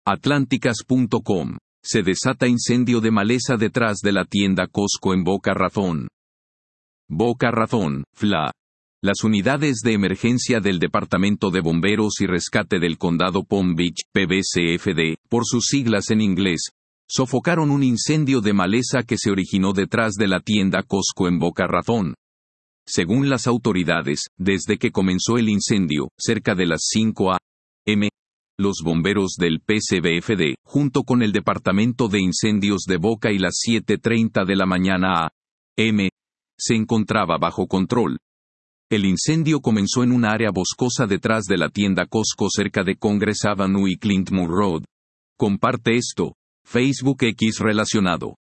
Atlánticas.com. Se desata incendio de maleza detrás de la tienda Costco en Boca Raton. Boca Raton, FLA. Las unidades de emergencia del Departamento de Bomberos y Rescate del Condado Palm Beach, PBCFD, por sus siglas en inglés, sofocaron un incendio de maleza que se originó detrás de la tienda Costco en Boca Raton. Según las autoridades, desde que comenzó el incendio, cerca de las 5 a.m., los bomberos del PCBFD, junto con el Departamento de Incendios de Boca y las 7:30 de la mañana a.m., se encontraba bajo control. El incendio comenzó en un área boscosa detrás de la tienda Costco cerca de Congress Avenue y Clintmore Road. Comparte esto. Facebook X relacionado.